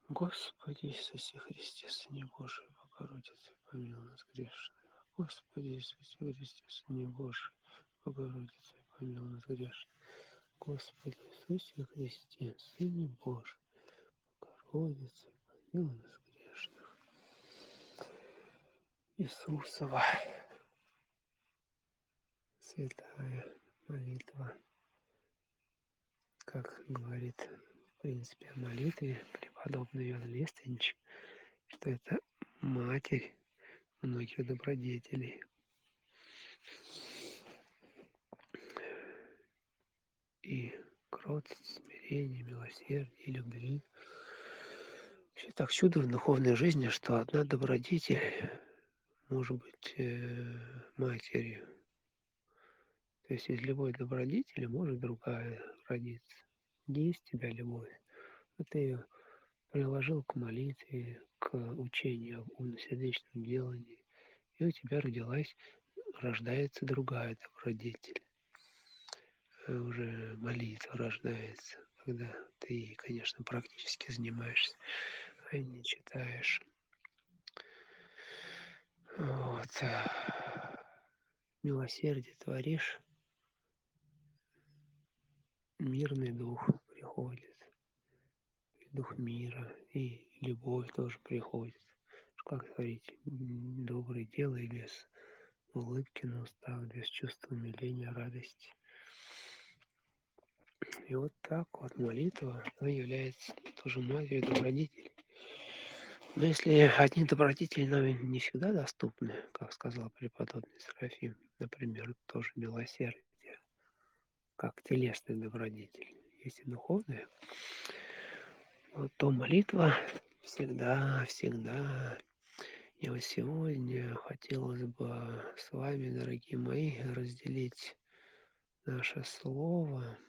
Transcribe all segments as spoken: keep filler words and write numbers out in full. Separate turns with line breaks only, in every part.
Господи Иисусе Христе, Сыне Божий, Богородице, помилуй нас грешных. Господи Иисусе Христе, Сыне Божий, Богородице, помилуй нас грешных. Господи Иисусе Христе, Сыне Божий, Богородице, помилуй нас грешных. Иисусова святая молитва, как говорит в принципе о молитве преподобный Иоанн Лествич, что это матерь многих добродетелей. И кротость, смирение, милосердие, любви. Все так чудо в духовной жизни, что одна добродетель может быть э, матерью. То есть из любой добродетели может другая родиться. Где есть тебя любовь, а ты ее приложил к молитве, к учению об умно-сердечном делании, и у тебя родилась, рождается другая добродетель. Уже молитва рождается, когда ты, конечно, практически занимаешься, а не читаешь. Вот. Милосердие творишь, мирный дух приходит, дух мира, и любовь тоже приходит. Как говорить, доброе дело и без улыбки на устах, без чувства умиления, радости. И вот так вот молитва, она является тоже матерью добродетелей. Но если одни добродетели нам не всегда доступны, как сказал преподобный Серафим, например, тоже милосердие, как телесный добродетель, есть и духовное, вот, то молитва всегда, всегда. И вот сегодня хотелось бы с вами, дорогие мои, разделить наше слово,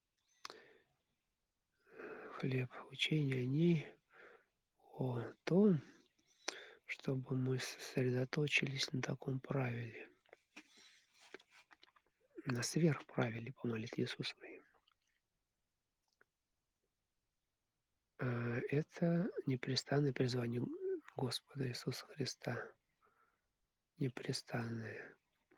хлеб учения о ней, о том, чтобы мы сосредоточились на таком правиле, на сверхправиле по молитве Иисусовой. Это непрестанное призвание Господа Иисуса Христа. Непрестанное.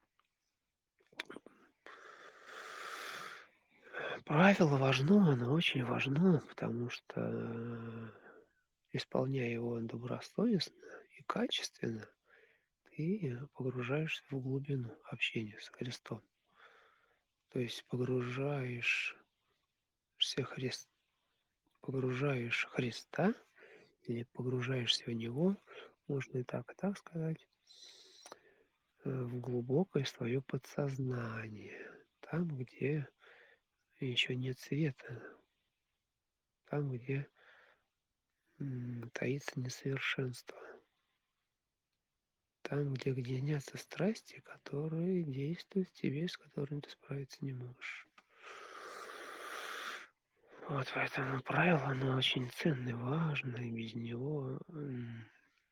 Правило важно, оно очень важно, потому что, исполняя его добросовестно и качественно, ты погружаешься в глубину общения с Христом. То есть погружаешь все Христ, погружаешь Христа или погружаешься в Него, можно и так, и так сказать, в глубокое свое подсознание, там, где еще нет света, там, где м, таится несовершенство, там, где гнездятся страсти, которые действуют в тебе, с которыми ты справиться не можешь. Вот поэтому правило, оно очень ценное, важное, и без него м,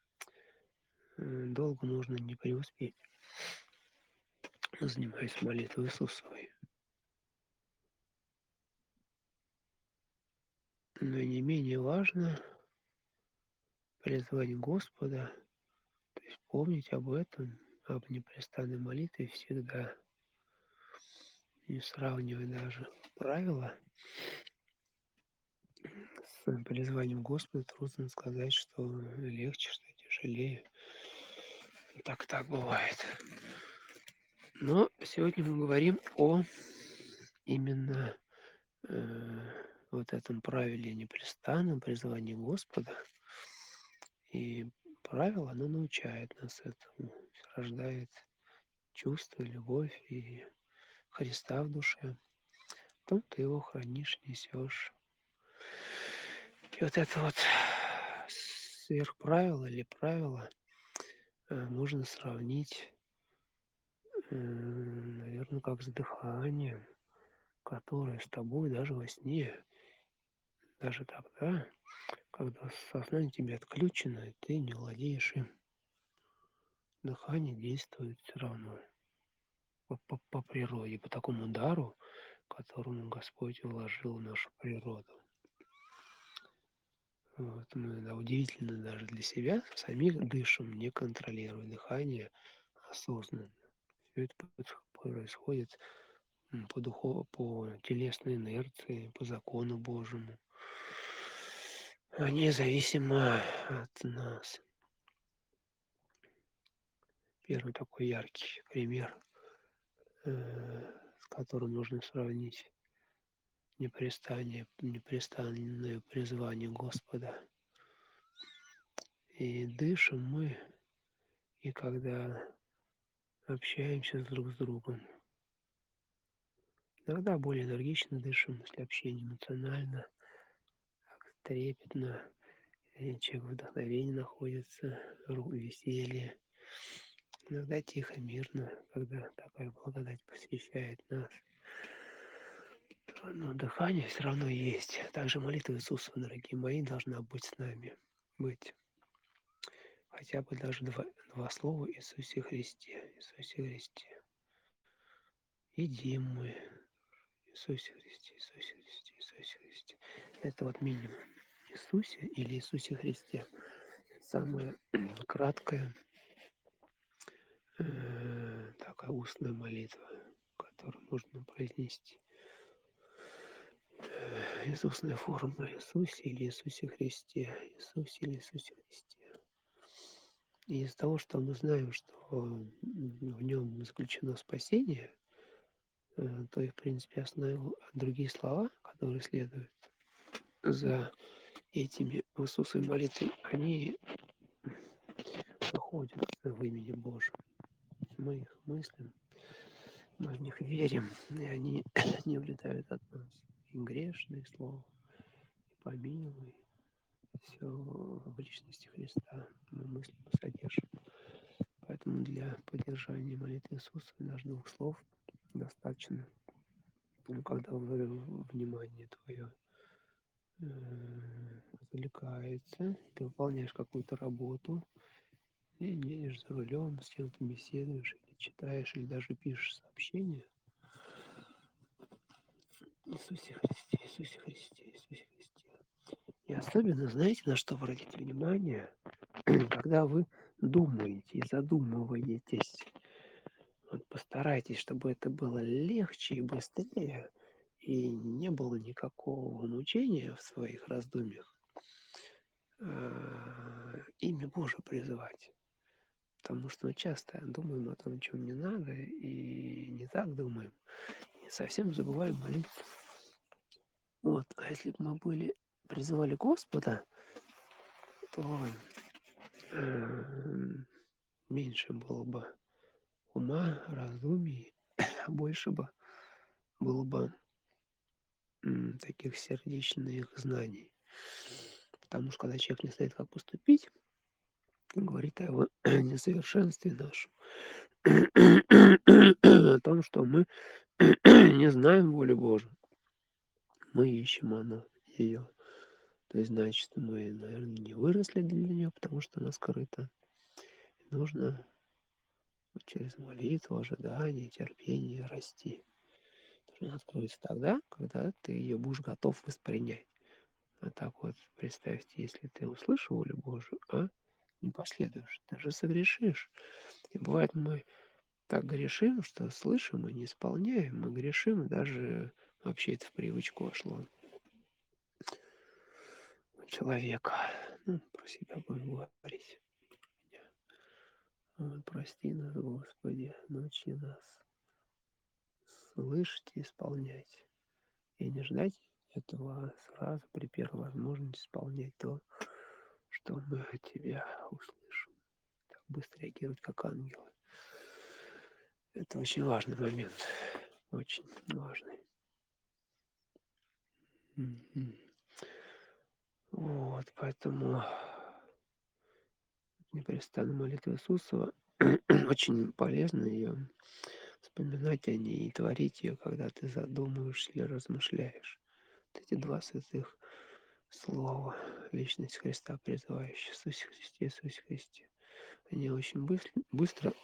м, долго можно не преуспеть, занимаясь молитвой Иисусовой. Но и не менее важно призвать Господа, то есть помнить об этом, об непрестанной молитве всегда, не сравнивая даже правила с призванием Господа. Трудно сказать, что легче, что тяжелее. Так так бывает. Но сегодня мы говорим о именно э, вот этом правиле непрестанном призвании Господа. И правило, оно научает нас этому, рождает чувство, любовь и Христа в душе. Потом ты его хранишь, несешь. И вот это вот сверхправило или правило э, можно сравнить, э, наверное, как с дыханием, которое с тобой даже во сне, даже тогда, когда сознание тебе отключено, и ты не владеешь им. Дыхание действует все равно по, по, по природе, по такому дару, которому Господь вложил в нашу природу. Вот мы, да, удивительно даже для себя самих дышим, не контролируя дыхание осознанно. Всё это происходит м, по духов по телесной инерции, по закону Божьему, а независимо от нас. Первый такой яркий пример, э, с которым можно сравнить непрестание непрестанное призвание Господа. И дышим мы, и когда общаемся друг с другом. Иногда более энергично дышим, если общение эмоционально, так трепетно, и человек в вдохновении находится, ру веселье. Иногда тихо, мирно, когда такая благодать посещает нас. Но дыхание все равно есть. Также молитва Иисуса, дорогие мои, должна быть с нами. Быть. Хотя бы даже два, два слова Иисусе Христе, Иисусе Христе. Едим мы. Иисусе Христе, Иисусе Христе, Иисусе Христе. Это вот минимум. Иисусе или Иисусе Христе. Самая краткая э, такая устная молитва, которую можно произнести. Э, Иисусная форма Иисусе или Иисусе Христе. Иисусе или Иисусе Христе. И из-за того, что мы знаем, что в нем заключено спасение, э, то и, в принципе, основные другие слова, которые следуют за этими в Иисусовой молитве, они находятся в имени Божьем. Мы их мыслим, мы в них верим, и они не улетают от нас. И грешные слова, и помилуй, все в личности Христа мы мыслим и содержим. Поэтому для поддержания молитвы Иисуса даже двух слов достаточно. Ну, когда внимание твое э, отвлекается, ты выполняешь какую-то работу, и едешь за рулем, с кем-то беседуешь, или читаешь, или даже пишешь сообщение. Иисусе Христе, Иисусе Христе, Иисусе Христе. И особенно, знаете, на что обратить внимание, когда вы думаете и задумываетесь. Вот постарайтесь, чтобы это было легче и быстрее, и не было никакого мучения в своих раздумьях. А, имя Божие призывать. Потому что мы часто думаем о том, чем не надо, и не так думаем. И совсем забываем молиться. Вот. А если бы мы были, призывали Господа, то э, меньше было бы ума, раздумий, больше бы было бы м, таких сердечных знаний. Потому что когда человек не знает, как поступить, он говорит о его несовершенстве нашем, о том, что мы не знаем воли Божию, мы ищем она, ее. То есть, значит, мы, наверное, не выросли для нее, потому что она скрыта. Нужно через молитву, ожидание, терпение расти. Она откроется тогда, когда ты ее будешь готов воспринять. А так вот, представьте, если ты услышал волю Божию, а не последуешь, ты же согрешишь. И бывает, мы так грешим, что слышим и не исполняем. Мы грешим, и даже вообще это в привычку вошло у человека. Ну, про себя будем говорить. Вот, прости нас, Господи, научи нас слышать и исполнять. И не ждать этого, а сразу при первой возможности исполнять то, что мы от Тебя услышим. Так быстро реагировать, как ангелы. Это очень важный момент. Очень важный. Мгм. Вот, поэтому непрестанная молитва Иисуса очень полезно ее вспоминать о ней и творить ее, когда ты задумываешься или размышляешь. Вот эти два святых слова, личность Христа призывающая, Иисусе Христе, Иисусе Христе. Они очень быстро, быстро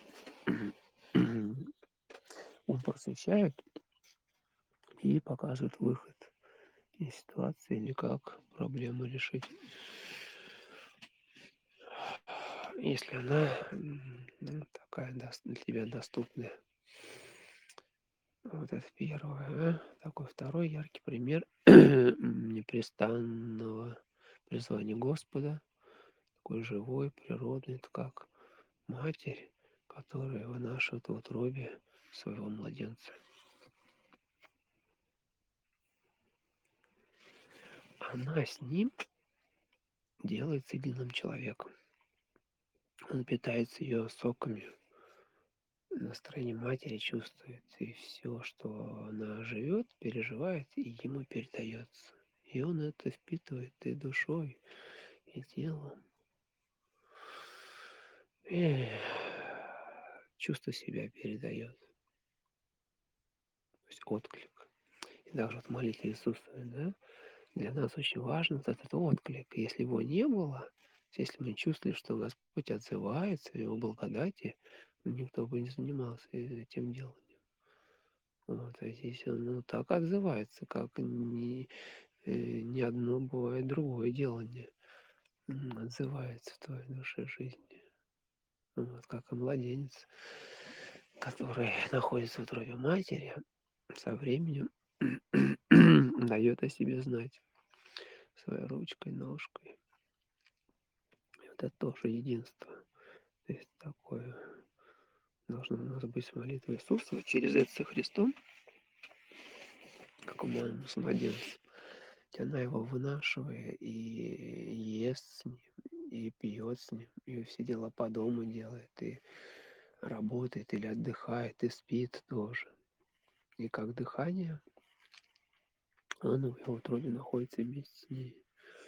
ум просвещают и показывают выход из ситуации или как проблему решить. Если она ну, такая для тебя доступная. Вот это первое. А? Такой второй яркий пример непрестанного призвания Господа, такой живой, природный, это как матерь, которая вынашивает в утробе своего младенца. Она с ним делается единым человеком. Он питается ее соками, настроение матери чувствует, и все, что она живет, переживает, и ему передается. И он это впитывает и душой, и телом. И чувство себя передает. То есть отклик. И даже вот молитва Иисуса, да, для нас очень важен вот этот отклик. Если его не было, если мы чувствовали, что Господь отзывается, Его благодати, никто бы не занимался этим делом. Вот, а здесь он ну, так отзывается, как ни, э, ни одно бывает другое делание отзывается в твоей душе жизни. Вот, как и младенец, который находится в утробе матери, со временем дает о себе знать своей ручкой, ножкой. И вот это тоже единство. То есть такое должно у нас быть молитва Иисуса через это со Христом, как у мамы с младенцем. Она его вынашивая и ест с ним, и пьет с ним, и все дела по дому делает, и работает или отдыхает, и спит тоже. И как дыхание, он в его утробе находится вместе с ней.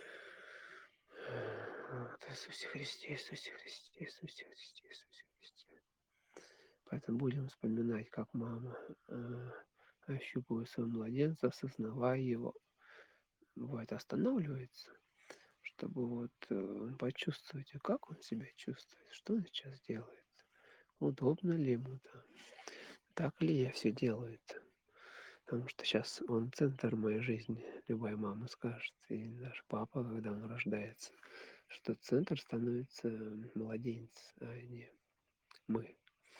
Вот, Иисусе Христе, Иисусе Христе, Иисусе Христе, Иисусе Христе. Поэтому будем вспоминать, как мама э, ощупывает своего младенца, осознавая его. Бывает, останавливается, чтобы вот э, почувствовать, а как он себя чувствует, что он сейчас делает, удобно ли ему там, так ли я все делает. Потому что сейчас он центр моей жизни, любая мама скажет, и даже папа, когда он рождается, что центр становится младенец, а не мы.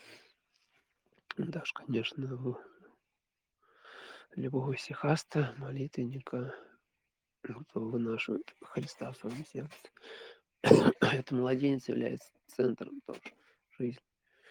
Даже, конечно, в любого сихаста, молитвенника, кто вынашивает Христа в своем сердце. Это младенец является центром тоже жизни.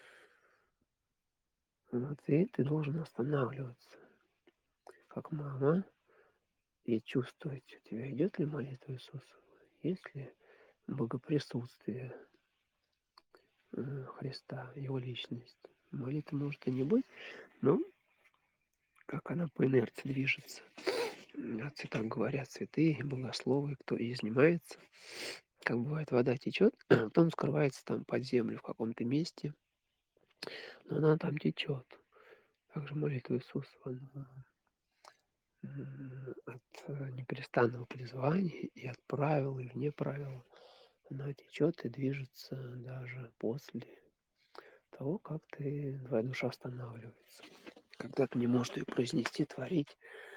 Вот, и ты должен останавливаться, как мама, и чувствовать, у тебя идет ли молитва Иисуса, есть ли богоприсутствие э, Христа, Его личность. Молитва может и не быть, но как она по инерции движется. Отцы так говорят, святые, богословы, кто и изнимается, как бывает, вода течет, а потом скрывается там под землю в каком-то месте, но она там течет. Также молитва Иисуса, она от непрестанного призвания и от правил, и вне правил. Она течет и движется даже после того, как ты, твоя душа останавливается. Когда ты не можешь ее произнести, творить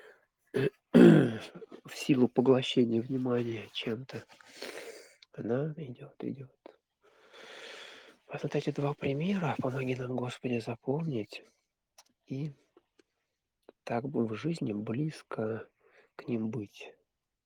в силу поглощения внимания чем-то, она идет, идет. Вот эти два примера помоги нам, Господи, запомнить и так бы в жизни близко к ним быть.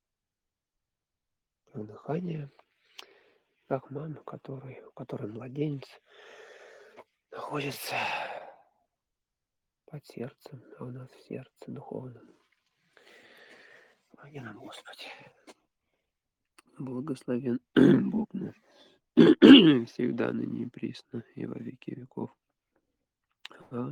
Дыхание, как мама, который, у которой младенец находится под сердцем, а у нас в сердце духовном. Помоги нам, Господи. Благословен Бог наш всегда, ныне и присно, и во веки веков.